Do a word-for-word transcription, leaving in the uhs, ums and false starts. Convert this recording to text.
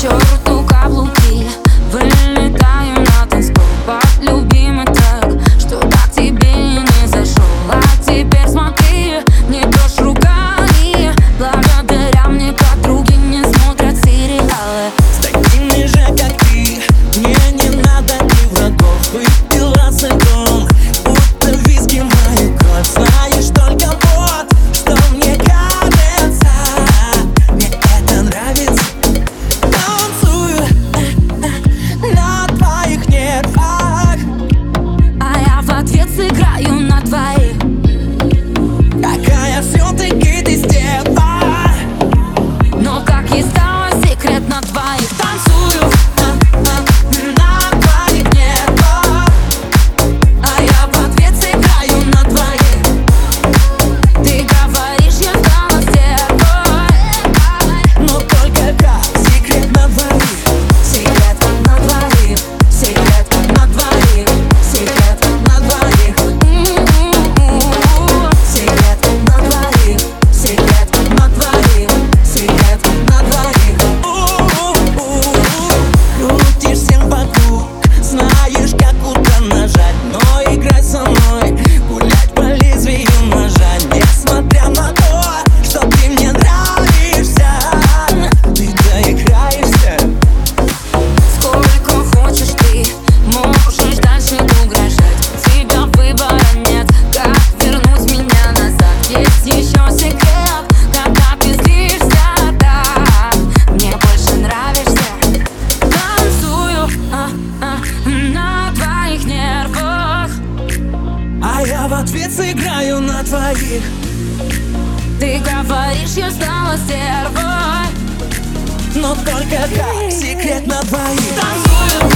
черту каблуки, вылетаю на танцпол под любимый трек, что так тебе и не зашел. А теперь смотри, не трожь руками, благодаря мне подруги не смотрят сериалы. С такими же, как ты, мне не надо ни врагов. Выпила целиком, будто виски мою кровь. Знаешь только вот, что мне кажется, мне это нравится. Танцую на твоих нервах, А я в ответ сыграю на твоих. какая все-таки ты стерва. Но как и стало секрет на твоих. Танцую На твоих нервах, а я в ответ сыграю на твоих. Ты говоришь, я стала стервой, но только как секрет на двоих. секрет на двоих, секрет на двоих, секрет на двоих. М-м-м. Секрет на двоих, секрет на двоих, секрет на двоих. Крутишь всем вокруг, знаешь, как куда нажать. Но играй со мной, гулять по лезвию ножа. Несмотря на то, что ты мне нравишься, ты доиграешься. Сколько хочешь ты, можешь дальше угрожать. У тебя выбора нет, как вернуть меня назад. Есть еще секрет, когда ты злишься так, мне больше нравишься. Танцую а, а, на твоих нервах, А я в ответ сыграю на твоих. ты говоришь, я стала стервой, Но только как секрет на двоих. танцую